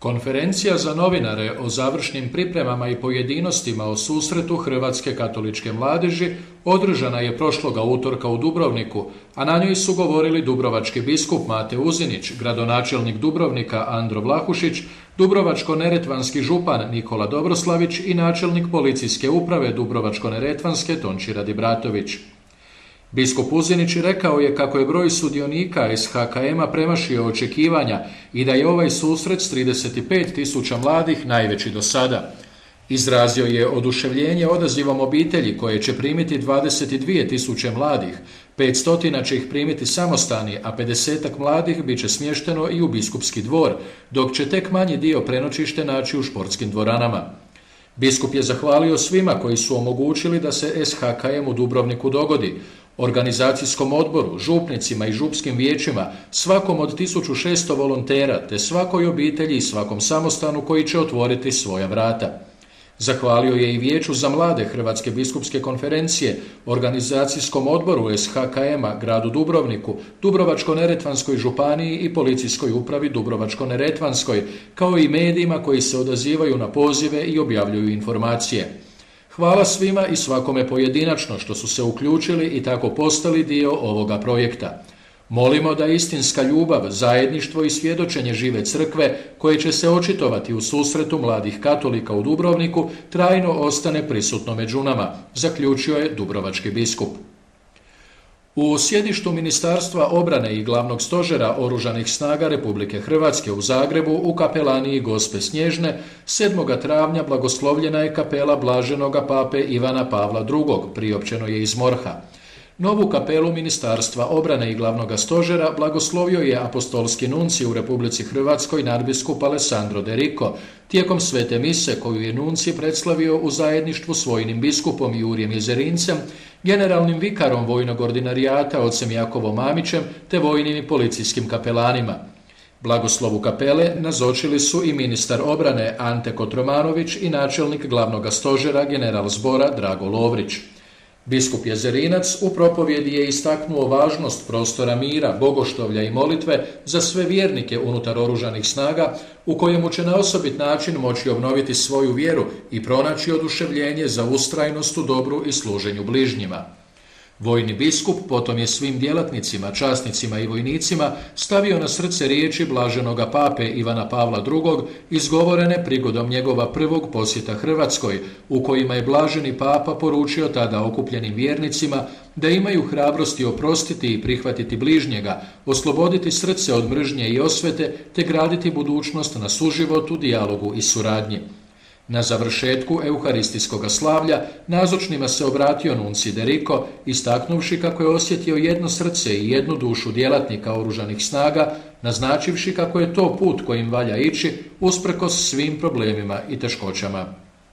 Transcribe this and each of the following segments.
Konferencija za novinare o završnim pripremama i pojedinostima o susretu Hrvatske katoličke mladeži održana je prošloga utorka u Dubrovniku, a na njoj su govorili dubrovački biskup Mate Uzinić, gradonačelnik Dubrovnika Andro Vlahušić, dubrovačko-neretvanski župan Nikola Dobroslavić i načelnik policijske uprave Dubrovačko-neretvanske Tonči Radibratović. Biskup Uzinić rekao je kako je broj sudionika SHKM-a premašio očekivanja i da je ovaj susret s 35.000 mladih najveći do sada. Izrazio je oduševljenje odazivom obitelji koje će primiti 22.000 mladih, 500 će ih primiti samostani, a 50 mladih bit će smješteno i u biskupski dvor, dok će tek manji dio prenoćište naći u športskim dvoranama. Biskup je zahvalio svima koji su omogućili da se SHKM u Dubrovniku dogodi, organizacijskom odboru, župnicima i župskim vijećima, svakom od 1600 volontera, te svakoj obitelji i svakom samostanu koji će otvoriti svoja vrata. Zahvalio je i Vijeću za mlade Hrvatske biskupske konferencije, organizacijskom odboru SHKM-a, gradu Dubrovniku, Dubrovačko-neretvanskoj županiji i policijskoj upravi Dubrovačko-neretvanskoj, kao i medijima koji se odazivaju na pozive i objavljuju informacije. Hvala svima i svakome pojedinačno što su se uključili i tako postali dio ovoga projekta. Molimo da istinska ljubav, zajedništvo i svjedočenje žive crkve, koje će se očitovati u susretu mladih katolika u Dubrovniku, trajno ostane prisutno među nama, zaključio je dubrovački biskup. U sjedištu Ministarstva obrane i Glavnog stožera Oružanih snaga Republike Hrvatske u Zagrebu u kapelaniji Gospe Snježne 7. travnja blagoslovljena je kapela Blaženoga pape Ivana Pavla II, priopćeno je iz MORH-a. Novu kapelu Ministarstva obrane i Glavnog stožera blagoslovio je apostolski nuncij u Republici Hrvatskoj nadbiskup Alessandro De Rico tijekom svete mise koju je nuncij predslavio u zajedništvu s vojnim biskupom Jurijem Jezerincem, generalnim vikarom vojnog ordinarijata ocem Jakovom Mamićem te vojnim i policijskim kapelanima. Blagoslovu kapele nazočili su i ministar obrane Ante Kotromanović i načelnik Glavnog stožera general zbora Drago Lovrić. Biskup Jezerinac u propovjedi je istaknuo važnost prostora mira, bogoštovlja i molitve za sve vjernike unutar oružanih snaga, u kojemu će na osobit način moći obnoviti svoju vjeru i pronaći oduševljenje za ustrajnost u dobru i služenju bližnjima. Vojni biskup potom je svim djelatnicima, časnicima i vojnicima stavio na srce riječi blaženoga pape Ivana Pavla II izgovorene prigodom njegova prvog posjeta Hrvatskoj, u kojima je blaženi papa poručio tada okupljenim vjernicima da imaju hrabrosti oprostiti i prihvatiti bližnjega, osloboditi srce od mržnje i osvete te graditi budućnost na suživotu, dijalogu i suradnji. Na završetku euharistijskog slavlja nazočnima se obratio nuncij De Rico, istaknuvši kako je osjetio jedno srce i jednu dušu djelatnika oružanih snaga, naznačivši kako je to put kojim valja ići usprkos svim problemima i teškoćama.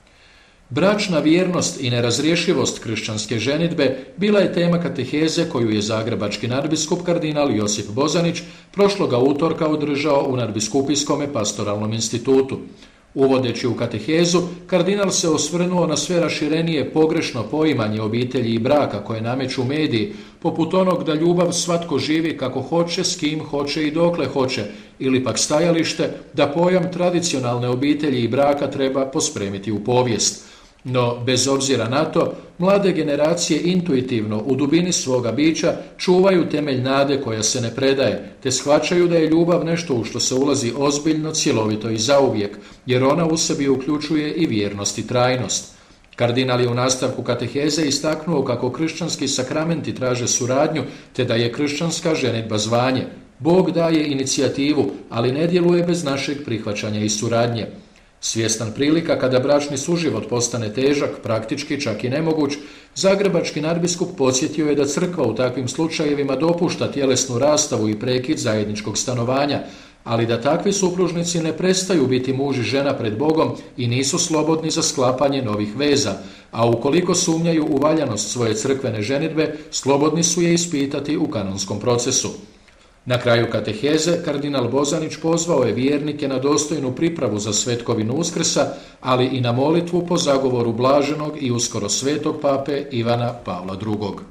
Bračna vjernost i nerazrješivost kršćanske ženidbe bila je tema kateheze koju je zagrebački nadbiskup kardinal Josip Bozanić prošloga utorka održao u nadbiskupijskom pastoralnom institutu. Uvodeći u katehezu, kardinal se osvrnuo na sve raširenije pogrešno poimanje obitelji i braka koje nameću mediji, poput onog da ljubav svatko živi kako hoće, s kim hoće i dokle hoće, ili pak stajalište da pojam tradicionalne obitelji i braka treba pospremiti u povijest. No, bez obzira na to, mlade generacije intuitivno u dubini svoga bića čuvaju temelj nade koja se ne predaje, te shvaćaju da je ljubav nešto u što se ulazi ozbiljno, cjelovito i zauvijek, jer ona u sebi uključuje i vjernost i trajnost. Kardinal je u nastavku kateheze istaknuo kako kršćanski sakramenti traže suradnju, te da je kršćanska ženidba zvanje. Bog daje inicijativu, ali ne djeluje bez našeg prihvaćanja i suradnje. Svjestan prilika kada bračni suživot postane težak, praktički čak i nemoguć, zagrebački nadbiskup podsjetio je da crkva u takvim slučajevima dopušta tjelesnu rastavu i prekid zajedničkog stanovanja, ali da takvi supružnici ne prestaju biti muž i žena pred Bogom i nisu slobodni za sklapanje novih veza, a ukoliko sumnjaju u valjanost svoje crkvene ženidbe, slobodni su je ispitati u kanonskom procesu. Na kraju kateheze kardinal Bozanić pozvao je vjernike na dostojnu pripravu za svetkovinu Uskrsa, ali i na molitvu po zagovoru blaženog i uskoro svetog pape Ivana Pavla II.